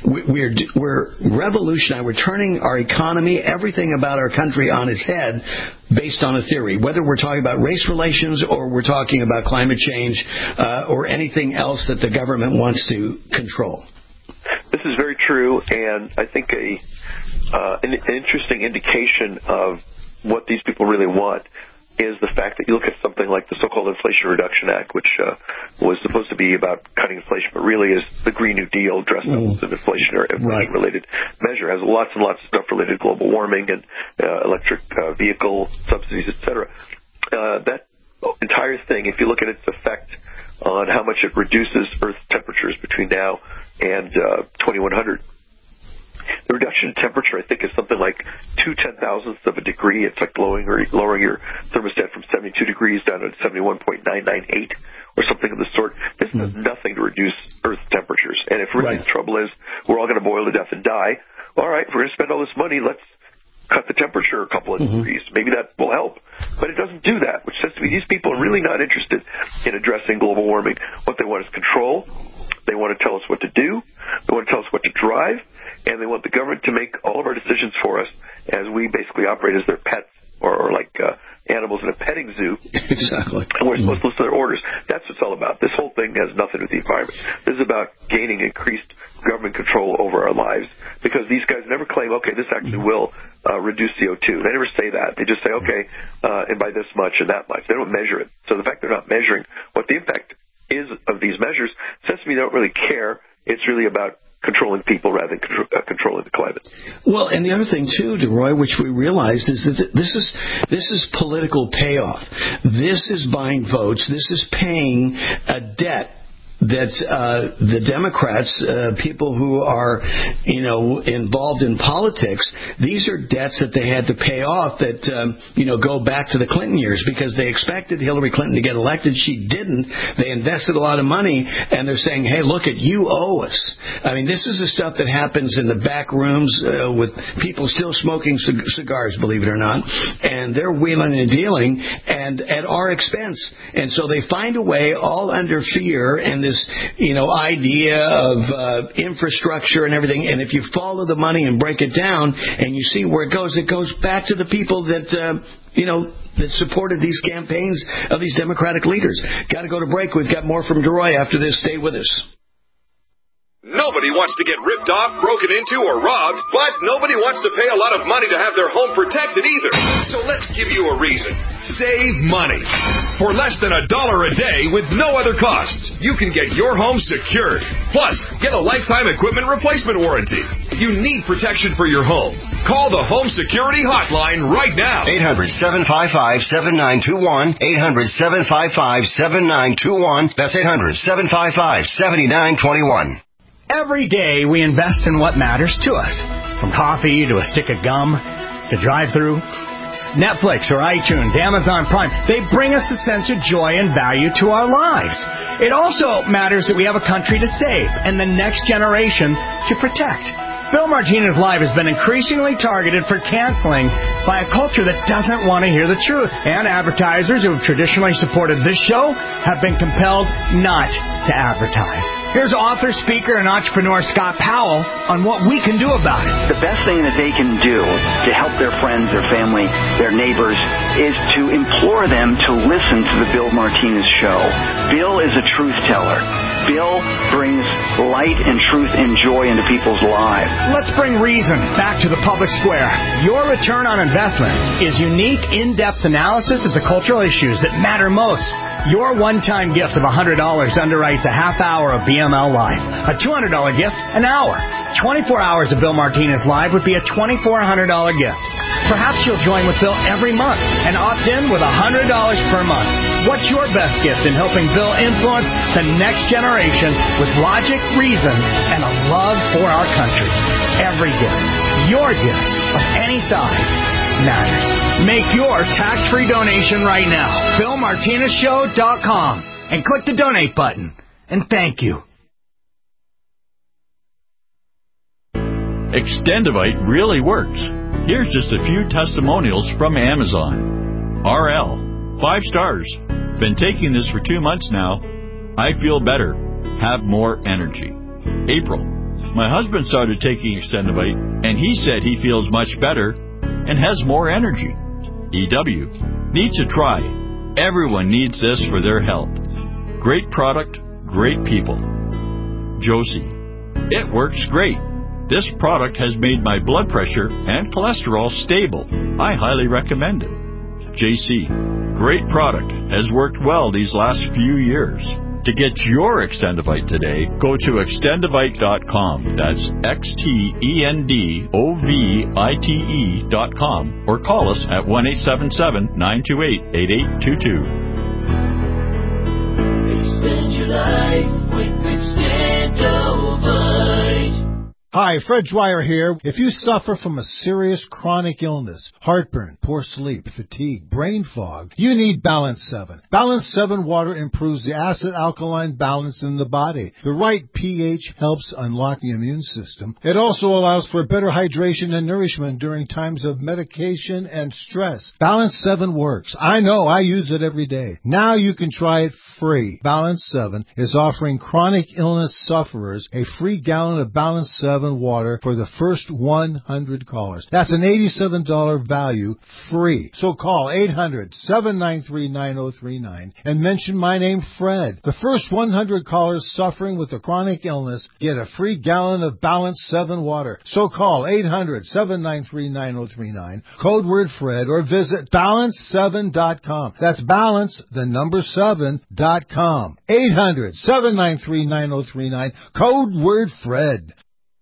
We're revolutionizing. We're turning our economy, everything about our country on its head based on a theory. Whether we're talking about race relations or we're talking about climate change or anything else that the government wants to control. This is very true, and I think an interesting indication of what these people really want is the fact that you look at something like the so-called Inflation Reduction Act, which was supposed to be about cutting inflation, but really is the Green New Deal dressed up as an inflation-related measure. It has lots and lots of stuff related to global warming and electric vehicle subsidies, etc. That entire thing, if you look at its effect on how much it reduces Earth temperatures between now and 2100, the reduction in temperature, I think, is something like 0.2 of a degree. It's like lowering your thermostat from 72 degrees down to 71.998 or something of the sort. This does nothing to reduce Earth's temperatures. And if really the trouble is we're all going to boil to death and die, all right, if we're going to spend all this money, let's cut the temperature a couple of degrees. Maybe that will help. But it doesn't do that, which says to me these people are really not interested in addressing global warming. What they want is control. They want to tell us what to do. They want to tell us what to drive. And they want the government to make all of our decisions for us as we basically operate as their pets or like animals in a petting zoo. Exactly. And we're supposed to listen to their orders. That's what it's all about. This whole thing has nothing to do with the environment. This is about gaining increased government control over our lives, because these guys never claim, okay, this actually will reduce CO2. They never say that. They just say, okay, and by this much and that much. They don't measure it. So the fact they're not measuring what the impact is of these measures says to me they don't really care. It's really about controlling people rather than controlling the climate. Well, and the other thing too, DeRoy, which we realize is that this is political payoff. This is buying votes. This is paying a debt that the Democrats, people who are, involved in politics, these are debts that they had to pay off that, go back to the Clinton years, because they expected Hillary Clinton to get elected. She didn't. They invested a lot of money, and they're saying, hey, look, you owe us. I mean, this is the stuff that happens in the back rooms with people still smoking cigars, believe it or not, and they're wheeling and dealing, and at our expense. And so they find a way, all under fear and this idea of infrastructure and everything. And if you follow the money and break it down and you see where it goes back to the people that that supported these campaigns of these Democratic leaders. Got to go to break. We've got more from DeRoy after this. Stay with us. Nobody wants to get ripped off, broken into, or robbed, but nobody wants to pay a lot of money to have their home protected either. So let's give you a reason. Save money. For less than $1 a day with no other costs, you can get your home secured. Plus, get a lifetime equipment replacement warranty. You need protection for your home. Call the Home Security Hotline right now. 800-755-7921. 800-755-7921. That's 800-755-7921. Every day we invest in what matters to us, from coffee to a stick of gum to drive-through. Netflix or iTunes, Amazon Prime, they bring us a sense of joy and value to our lives. It also matters that we have a country to save and the next generation to protect. Bill Martinez Live has been increasingly targeted for canceling by a culture that doesn't want to hear the truth. And advertisers who have traditionally supported this show have been compelled not to advertise. Here's author, speaker, and entrepreneur Scott Powell on what we can do about it. The best thing that they can do to help their friends, their family, their neighbors is to implore them to listen to the Bill Martinez Show. Bill is a truth teller. Bill brings light and truth and joy into people's lives. Let's bring reason back to the public square. Your return on investment is unique, in-depth analysis of the cultural issues that matter most. Your one-time gift of $100 underwrites a half hour of BML Live. A $200 gift, an hour. 24 hours of Bill Martinez Live would be a $2,400 gift. Perhaps you'll join with Bill every month and opt in with $100 per month. What's your best gift in helping Bill influence the next generation with logic, reason, and a love for our country? Every gift, your gift, of any size, matters. Make your tax-free donation right now. BillMartinezShow.com and click the donate button. And thank you. Extendivite really works. Here's just a few testimonials from Amazon. RL, 5 stars. Been taking this for 2 months now. I feel better. Have more energy. April, my husband started taking Extendivite, and he said he feels much better and has more energy. EW, need to try. Everyone needs this for their health. Great product, great people. Josie, it works great. This product has made my blood pressure and cholesterol stable. I highly recommend it. JC, great product. Has worked well these last few years. To get your Extendivite today, go to extendivite.com. That's XTENDOVITE.com or call us at 1-877-928-8822. Extend your life with Extendovite. Hi, Fred Dwyer here. If you suffer from a serious chronic illness, heartburn, poor sleep, fatigue, brain fog, you need Balance 7. Balance 7 water improves the acid-alkaline balance in the body. The right pH helps unlock the immune system. It also allows for better hydration and nourishment during times of medication and stress. Balance 7 works. I know, I use it every day. Now you can try it free. Balance 7 is offering chronic illness sufferers a free gallon of Balance 7 water for the first 100 callers. That's an $87 value free. So call 800-793-9039 and mention my name, Fred. The first 100 callers suffering with a chronic illness get a free gallon of Balance 7 water. So call 800-793-9039, code word Fred, or visit balance7.com. That's balance, the number 7.com. 800-793-9039, code word Fred.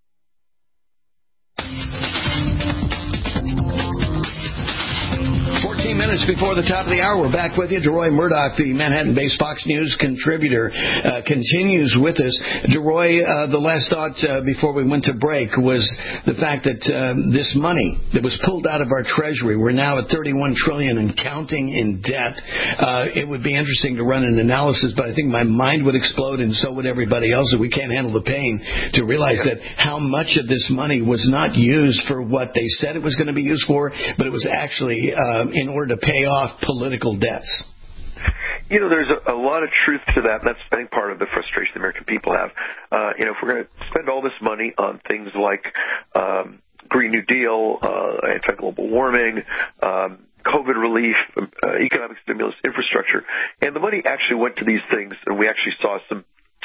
14 minutes before the top of the hour, we're back with you. DeRoy Murdoch, the Manhattan-based Fox News contributor, continues with us. DeRoy, the last thought before we went to break was the fact that this money that was pulled out of our treasury, we're now at $31 trillion and counting in debt. It would be interesting to run an analysis, but I think my mind would explode, and so would everybody else, that we can't handle the pain to realize that how much of this money was not used for what they said it was going to be used for, but it was actually in order to pay off political debts. You know, there's a lot of truth to that, and that's, I think, part of the frustration the American people have. If we're going to spend all this money on things like Green New Deal, anti-global warming, COVID relief, economic stimulus, infrastructure, and the money actually went to these things, and we actually saw some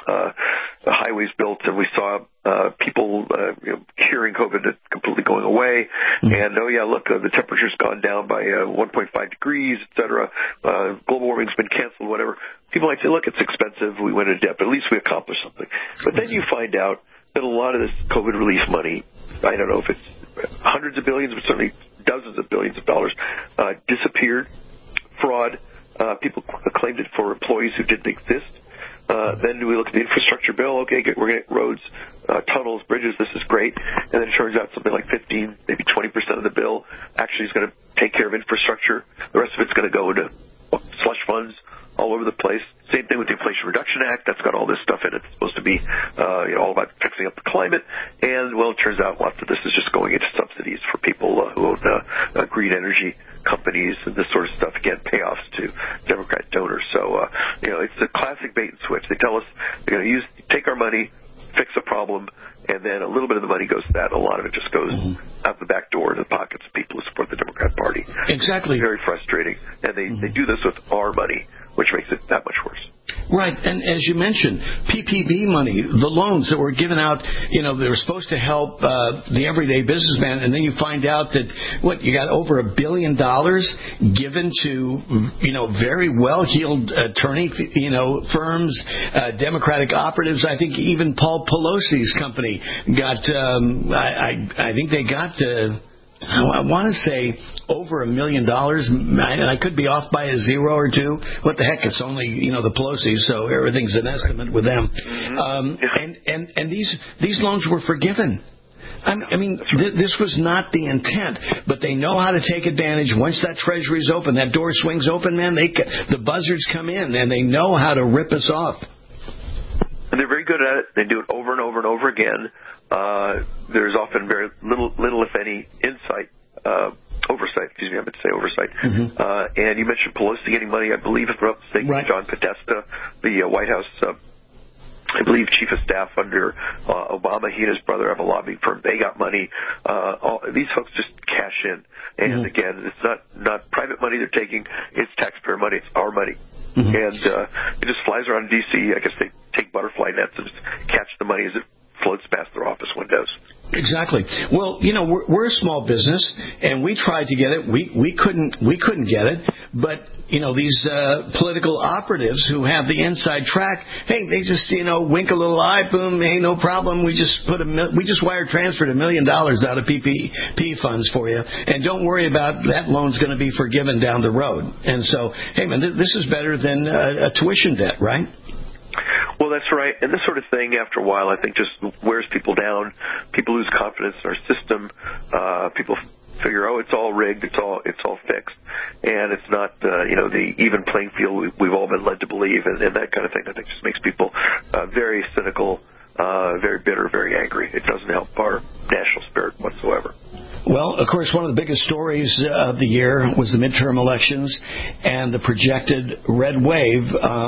highways built, and we saw people curing COVID completely going away. And the temperature's gone down by 1.5 degrees, et cetera. Global warming's been canceled, whatever. People might say, look, it's expensive, we went into debt, but at least we accomplished something. But then you find out that a lot of this COVID relief money, I don't know if it's hundreds of billions, but certainly dozens of billions of dollars, disappeared, fraud. People claimed it for employees who didn't exist. Then we look at the infrastructure bill. Okay, we're going to get roads, tunnels, bridges. This is great. And then it turns out something like 15, maybe 20% of the bill actually is going to take care of infrastructure. The rest of it's going to go into slush funds all over the place. Same thing with the Inflation Reduction Act. That's got all this stuff in it. It's supposed to be all about fixing up the climate. And, well, it turns out lots of this is just going into subsidies for people who own green energy companies and this sort of stuff. Again, payoffs to Democrat donors. So, it's a classic bait and switch. They tell us they're going to take our money, fix a problem, and then a little bit of the money goes to that. A lot of it just goes out the back door into the pockets of people who support the Democrat Party. Exactly. It's very frustrating. And they do this with our money, which makes it that much worse. Right, and as you mentioned, PPP money, the loans that were given out, they were supposed to help the everyday businessman, and then you find out that, you got over $1 billion given to, very well-heeled attorney, firms, Democratic operatives. I think even Paul Pelosi's company got, I think they got I want to say over $1 million, and I could be off by a zero or two. What the heck? It's only the Pelosi's, so everything's an estimate with them. And these loans were forgiven. I mean, this was not the intent, but they know how to take advantage. Once that Treasury's open, that door swings open, man. The buzzards come in, and they know how to rip us off. And they're very good at it. They do it over and over and over again. There's often very little, if any, oversight. Excuse me, I meant to say oversight. And you mentioned Pelosi getting money. I believe, if I'm not mistaken, John Podesta, the White House, I believe, chief of staff under Obama. He and his brother have a lobbying firm. They got money. These folks just cash in. And again, it's not private money they're taking. It's taxpayer money. It's our money. And it just flies around D.C. I guess they take butterfly nets and just catch the money as it floats past their office windows. Exactly. Well, we're a small business, and we tried to get it. We couldn't get it. But these political operatives who have the inside track, hey, they just wink a little eye, boom, hey, no problem. We just wire transferred $1 million out of PPP funds for you, and don't worry about that loan's going to be forgiven down the road. And so, hey, man, this is better than a tuition debt, right? Well, that's right. And this sort of thing, after a while, I think just wears people down. People lose confidence in our system. People figure, it's all rigged, it's all fixed, and it's not the even playing field we've all been led to believe, and that kind of thing. I think just makes people very cynical, very bitter, very angry. It doesn't help our national spirit whatsoever. Well, of course, one of the biggest stories of the year was the midterm elections and the projected red wave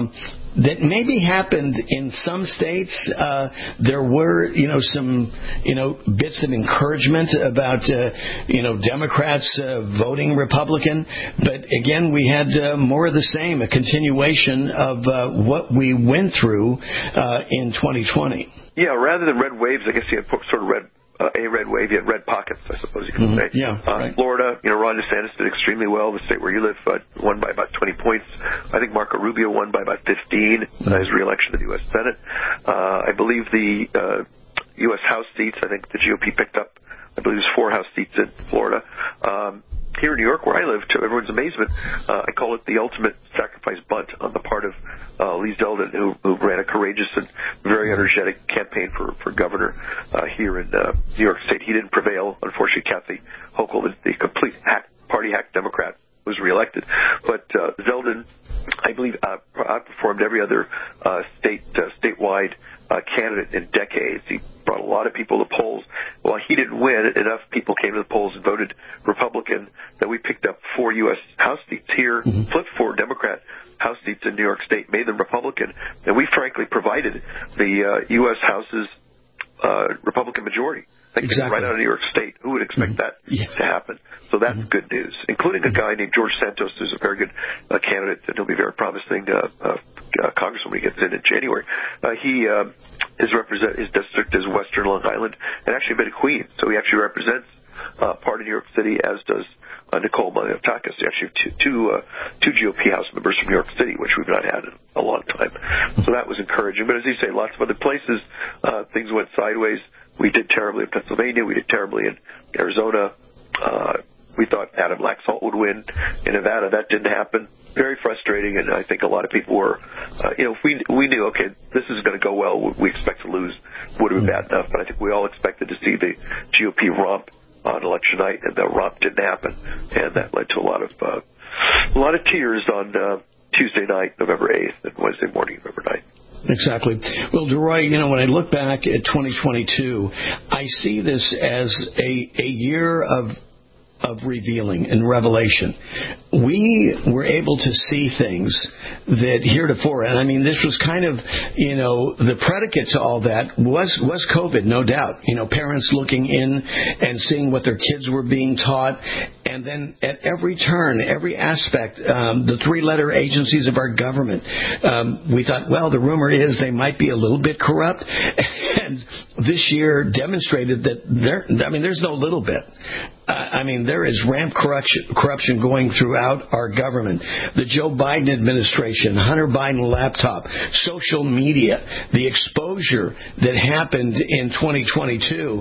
that maybe happened in some states. There were, some, bits of encouragement about, Democrats voting Republican. But again, we had more of the same, a continuation of what we went through in 2020. Yeah, rather than red waves, I guess you had sort of a red wave, you had red pockets, I suppose you could say. Yeah, right. Florida, Ron DeSantis did extremely well. The state where you live won by about 20 points. I think Marco Rubio won by about 15 his re-election to the U.S. Senate. I believe the U.S. House seats, I think the GOP picked up, I believe it was 4 House seats in Florida. Here in New York, where I live, to everyone's amazement, I call it the ultimate sacrifice bunt on the part of Lee Zeldin, who ran a courageous and very energetic campaign for governor here in New York State. He didn't prevail. Unfortunately, Kathy Hochul, the complete party hack Democrat, was reelected. But Zeldin, I believe, outperformed every other statewide candidate in decades. He brought a lot of people to polls. While he didn't win, enough people came to the polls and voted Republican that we picked up 4 U.S. House seats here, flipped 4 Democrat House seats in New York State, made them Republican, and we frankly provided the U.S. House's Republican majority. Exactly. Right out of New York State. Who would expect that to happen? So that's good news, including a guy named George Santos, who's a very good candidate, and he'll be very promising congressman when he gets in January. His district is Western Long Island and actually a bit of Queens, so he actually represents part of New York City, as does Nicole Maliotakis. They actually have two GOP House members from New York City, which we've not had in a long time. So that was encouraging. But as you say, lots of other places, things went sideways. We did terribly in Pennsylvania. We did terribly in Arizona. We thought Adam Laxalt would win in Nevada. That didn't happen. Very frustrating, and I think a lot of people were, if we knew, okay, this is going to go well, we expect to lose, would have been bad enough. But I think we all expected to see the GOP romp on election night, and the romp didn't happen, and that led to a lot of tears on Tuesday night, November 8th, and Wednesday morning, November 9th. Exactly. Well, DeRoy, when I look back at 2022, I see this as a year of revealing and revelation. We were able to see things that heretofore, and I mean, this was kind of, the predicate to all that was COVID, no doubt. Parents looking in and seeing what their kids were being taught, and then at every turn, every aspect, the 3-letter agencies of our government, we thought, well, the rumor is they might be a little bit corrupt. And this year demonstrated that there's no little bit. There is ramp corruption going throughout our government. The Joe Biden administration, Hunter Biden laptop, social media, the exposure that happened in 2022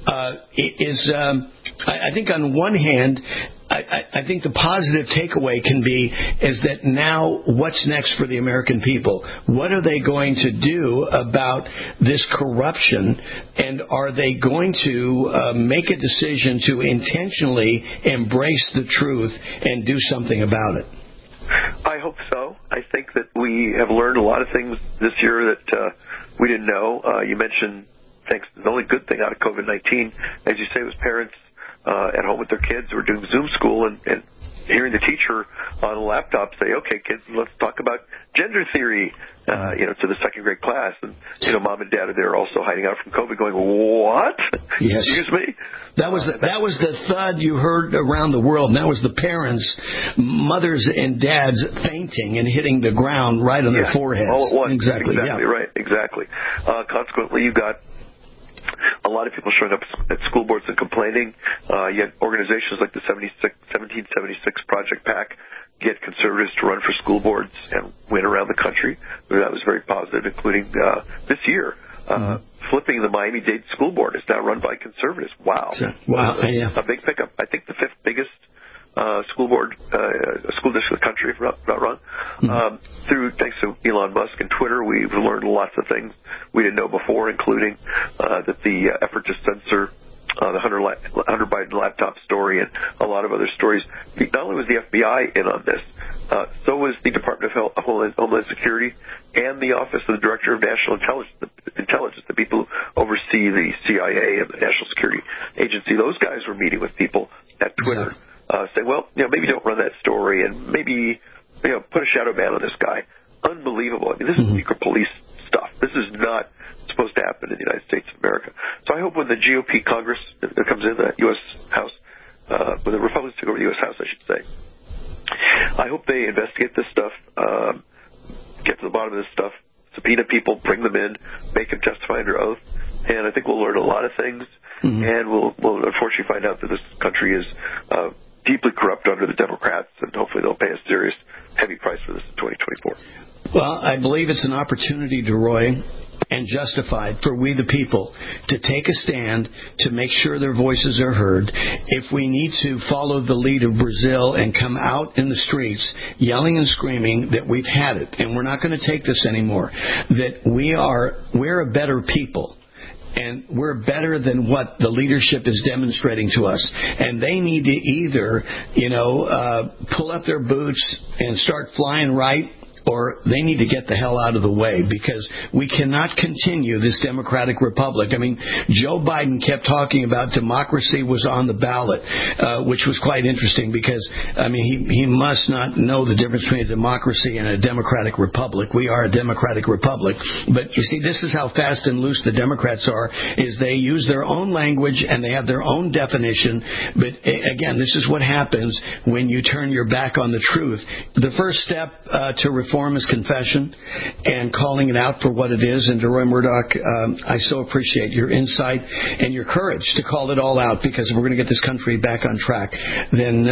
is, I think on one hand, I think the positive takeaway can be is that now what's next for the American people? What are they going to do about this corruption? And are they going to make a decision to intentionally embrace the truth and do something about it? I hope so. I think that we have learned a lot of things this year that we didn't know. You mentioned, the only good thing out of COVID-19, as you say, was parents at home with their kids who were doing Zoom school and hearing the teacher on a laptop say, okay, kids, let's talk about gender theory, to the second grade class. And, mom and dad are there also hiding out from COVID going, what? Yes. Excuse me? That was the thud you heard around the world. And that was the parents, mothers and dads fainting and hitting the ground right on their foreheads. All at once. Exactly. Right. Exactly. Consequently, you got a lot of people showing up at school boards and complaining. You had organizations like the 1776 Project PAC get conservatives to run for school boards and win around the country. That was very positive, including this year. Flipping the Miami-Dade school board is now run by conservatives. Wow. Wow. Yeah. A big pickup. I think the fifth biggest school district in the country, if I'm not wrong. Thanks to Elon Musk and Twitter, we've learned lots of things we didn't know before, including that the effort to censor the Hunter Biden laptop story and a lot of other stories. Not only was the FBI in on this, so was the Department of Homeland Security and the Office of the Director of National Intelligence, the people who oversee the CIA and the National Security Agency. Those guys were meeting with people at Twitter. Say, well, maybe don't run that story and maybe, put a shadow ban on this guy. Unbelievable. This is secret police stuff. This is not supposed to happen in the United States of America. So I hope when the GOP Congress comes in, the U.S. House, when the Republicans take over the U.S. House, I should say, I hope they investigate this stuff, get to the bottom of this stuff, subpoena people, bring them in, make them testify under oath, and I think we'll learn a lot of things, and we'll unfortunately find out that this country is deeply corrupt under the Democrats, and hopefully they'll pay a serious, heavy price for this in 2024. Well, I believe it's an opportunity, DeRoy, and justified for we the people to take a stand to make sure their voices are heard. If we need to follow the lead of Brazil and come out in the streets yelling and screaming that we've had it and we're not going to take this anymore, that we're a better people. And we're better than what the leadership is demonstrating to us. And they need to either, pull up their boots and start flying right, or they need to get the hell out of the way, because we cannot continue this democratic republic. Joe Biden kept talking about democracy was on the ballot, which was quite interesting because, he must not know the difference between a democracy and a democratic republic. We are a democratic republic. But you see, this is how fast and loose the Democrats are, is they use their own language and they have their own definition. But again, this is what happens when you turn your back on the truth. The first step to reform is confession and calling it out for what it is. And DeRoy Murdoch, I so appreciate your insight and your courage to call it all out, because if we're going to get this country back on track, then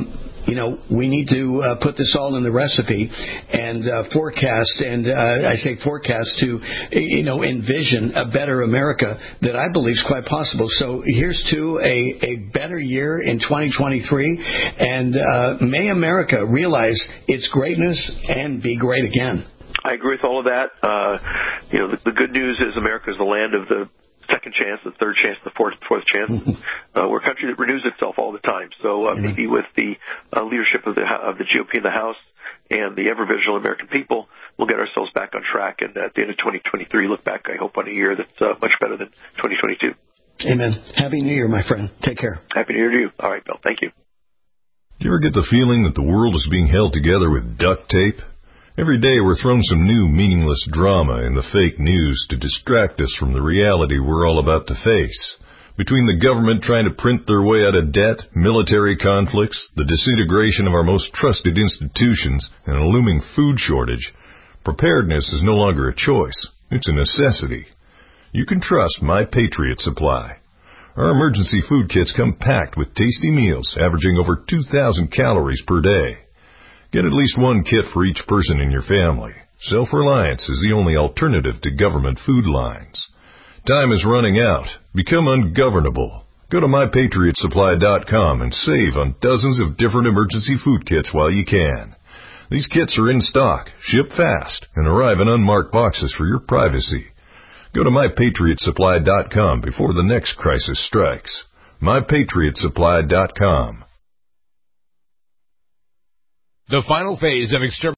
we need to put this all in the recipe and forecast. And I say forecast to envision a better America that I believe is quite possible. So here's to a better year in 2023, and may America realize its greatness and be great again. I agree with all of that. The good news is America is the land of the second chance, the third chance, the fourth chance. We're a country that renews itself all the time. So maybe with the leadership of the GOP in the House and the ever-vigilant American people, we'll get ourselves back on track. And at the end of 2023, look back, I hope, on a year that's much better than 2022. Amen. Happy New Year, my friend. Take care. Happy New Year to you. All right, Bill. Thank you. Do you ever get the feeling that the world is being held together with duct tape? Every day we're thrown some new meaningless drama in the fake news to distract us from the reality we're all about to face. Between the government trying to print their way out of debt, military conflicts, the disintegration of our most trusted institutions, and a looming food shortage, preparedness is no longer a choice. It's a necessity. you can trust My Patriot Supply. Our emergency food kits come packed with tasty meals averaging over 2,000 calories per day. Get at least one kit for each person in your family. Self-reliance is the only alternative to government food lines. Time is running out. Become ungovernable. Go to MyPatriotSupply.com and save on dozens of different emergency food kits while you can. These kits are in stock, ship fast, and arrive in unmarked boxes for your privacy. Go to MyPatriotSupply.com before the next crisis strikes. MyPatriotSupply.com. The final phase of extermination